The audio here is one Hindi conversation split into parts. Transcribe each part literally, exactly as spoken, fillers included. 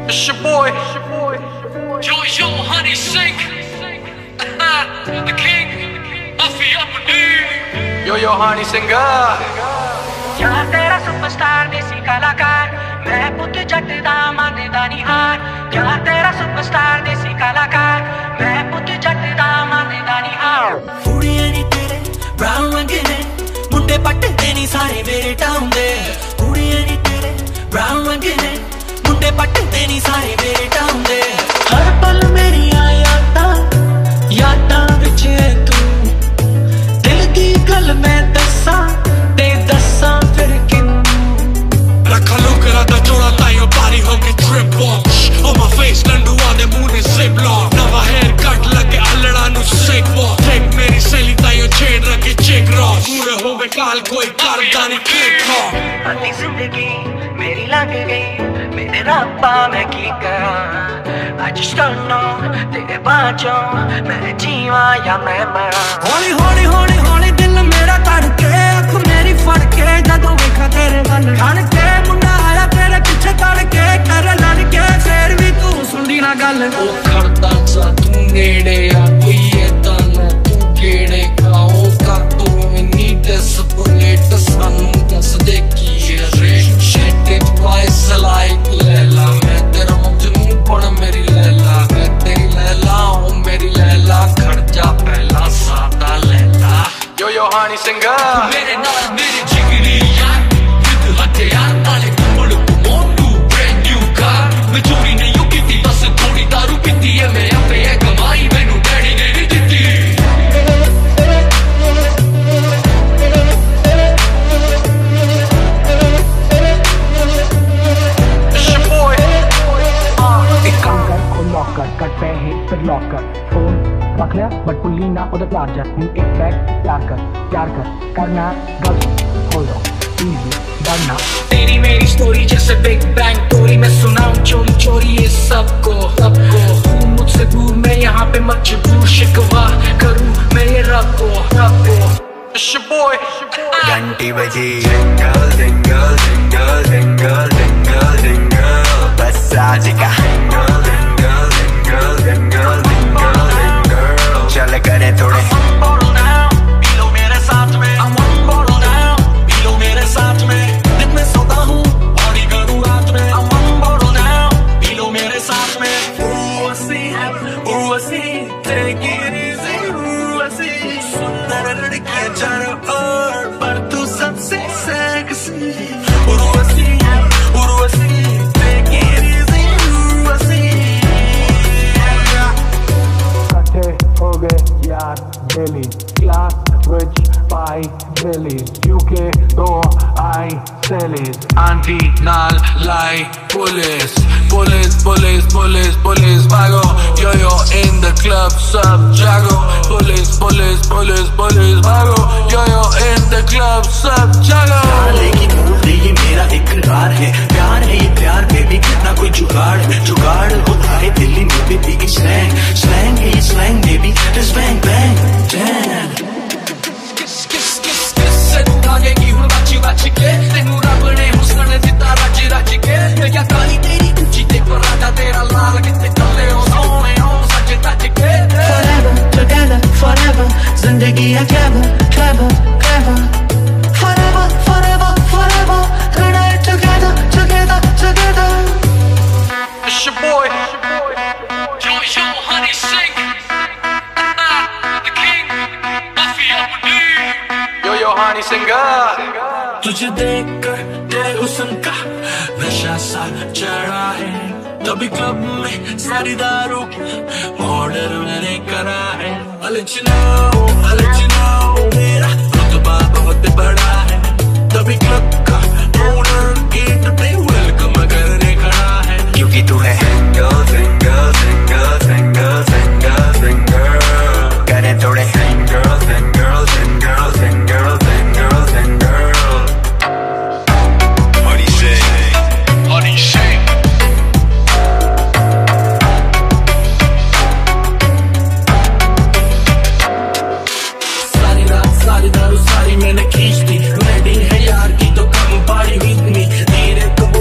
It's your boy, Yo Yo Honey Sink, the king, Mafia Munir, Yo Yo Honey Singer. यार तेरा सुपरस्टार देसी कलाकार, मैं पुत जट दा मनदा नहीं हार। यार तेरा सुपरस्टार देसी कलाकार, मैं पुत जट दा मनदा नहीं हार। कुड़ियां नी तेरे ब्राउन रंग ने, मुंडे पट्टे नहीं सारे मेरे टाउन दे। कुड़ियां नी तेरे ब्राउन रंग ने, मुंडे पट्टे नहीं सारे मेरे टाउन दे। हर पल मेरी यादां यादां विच है तू, दिल दी गल मैं दस्सां ते दस्सां फिर किनू। रखा लोकरा दा जोड़ा ताइयों पारी हो गई trip walk. On my face लंडुआ दे मुंह ने zip lock। नवा हेयर कट लगे अल्लड़ा नु sick walk। देख मेरी सहेली ताइयों छेड़ रखी चिक रॉक। पूरे हो गए काल कोई करदा नहीं किक टॉक। आधी जिंदगी मेरी लंघ गई, मेरे रब्बा मैं की करां। I just don't know तेरे बाँचों मैं जीवां या मैं मरां। हौली हौली हौली हौली दिल मेरा धड़के, अख मेरी फड़के जदों वेखा तेरे वल खड़ के। मुंडा आया तेरे पिछे तड़के, कर लड़ के फिर भी तू सुनदी ना गल। ओ करदा सा तू नेड़े आ कोई ऐदा ना तू केड़े खाओ का तू इन्नी डेस्परेट सानू दस दे की रे। Shit it twice like Laila, मैं तेरा मजनू पण मेरी लैला। मैं तेरी लैला हूँ मेरी लैला, खड़ जा पहला सादा Laila. Yo Yo Honey Singer. मेरे नाल मेरे जिगरी यार, विद हथियार नाले कुमड़ मोटू ब्रांड न्यू कार। मैं चोरी नहीं यू कीती, बस थोड़ी दारू पीती है। मैं अपे है कमाई मैनू डैडी ने नहीं दित्ती। लॉकर कट पे ही फिर लॉकर फोन रख लिया बट पुल्ली ना उधर चार्जर। एक बैग प्यार कर प्यार कर करना गलत हो लो इजी डरना। तेरी मेरी स्टोरी जैसे बिग बैंग टोरी, मैं सुनाऊं चोरी चोरी ये सबको सबको। तू मुझसे दूर मैं यहाँ पे मजबूर, शिकवा करूँ मैं ये रब को रब को। It's your boy, घंटी बजी jingle jingle jingle jingle jingle jingle, बस आज का jingle jingle jingle jingle jingle jingle. चल करे थोड़े पीलो मेरे साथ में, I'm one bottle down, पीलो मेरे साथ में। दिन में सोता हूँ बॉडी करूँ रात में, I'm one bottle down, पीलो मेरे साथ में। Urvashi Urvashi take it easy Urvashi. सुंदर लड़कियाँ चारों ओर पर तू सबसे sexy. Urvashi Urvashi take it easy Urvashi. इकट्ठे हो गए यार डेली, क्लास विच पाई डेलीज, यूके दो आई सेलीज। आंटी नाल लाई police police police police police भागो। Yo yo in the club सब जागो। पुलिस पुलिस पुलिस पुलिस भागो। Yo yo in the club सब जागो। लेकिन मूवी ये मेरा इकरार है, प्यार है ये प्यार बेबी, ना कोई जुगाड़ जुगाड़ होता है दिल्ली में बेबी। स्लैंग स्लैंग है ये slang baby, just bang bang bang। किस किस किस किस से तू भागेगी हुन बची बची के, तेनू रब ने हुस्न दिता रज रज के। मैं क्या काली तेरी ऊंची ते पराठा तेरा लाल, कितने कल्ले हो सोने हो सज तज के। Forever together forever, जिंदगी है clever clever clever। Forever forever forever, tonight together together together। it's your boy, Yo Yo Honey Sink, the king, Mafia Munir, Yo Yo Honey Singer. तुझे देख कर तेरे हुस्न का नशा सा चढ़ा है, तभी क्लब में सारी दारू ऑर्डर मैंने करा है। I'll let you know, I'll let you know, मेरा रुतबा बहुत बड़ा है, तभी क्लब का ओनर गेट पे वेलकम करने खड़ा है। क्योंकि तू है single single single single single single, करे थोड़े single single single single single single. Honey Sink, Honey Sink। सारी रात सारी दारू सारी मैंने खींच दी, वेडिंग है यार की तो कम पार्टी विद मी। धीरे तो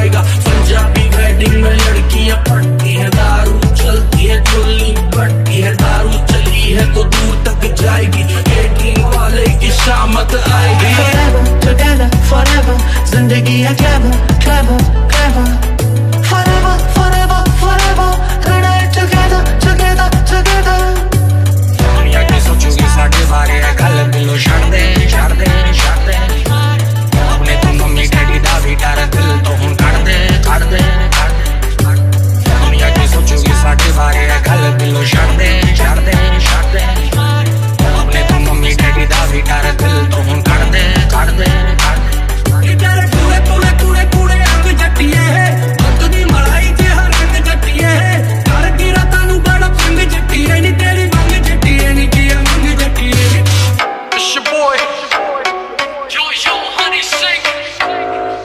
आएगा। पंजाबी वेडिंग में लड़कियां पड़ती है दारू, चलती है चुल्ली बढ़ती है दारू, चली है तो दूर तक जाएगी, केटरिंग वाले की शामत आएगी। Forever together forever, जिंदगी है clever clever clever, forever forever forever, रहना है together together together। दुनिया की सोचोगी साढ़े बारे है गल दिलो छड़ दे छड़ दे छड़ दे, अपने तू मम्मी डैडी दा भी डर दिल तो हुन कड़ दे कड़ दे कड़ दे। दुनिया की सोचोगी साढ़े बारे है गल दिलो छड़ दे छड़ दे छड़ दे, अपने तू मम्मी डैडी दा भी डर दिल तो हुन कड़ दे कड़ दे कड़ दे। तेरे कूड़े कूड़े कूड़े कूड़े अंग जट्टिए है, हक दी मलाई के हर रंग जट्टिए है, कर की रातां नू बड़ा पंग जट्टिए नी, तेरी मंग जट्टिए नी की मंग जट्टिए। It's your boy, Yo Yo Honey Sink,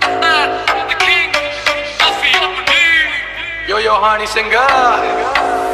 the king of the upper D. Yo Yo Honey Singer.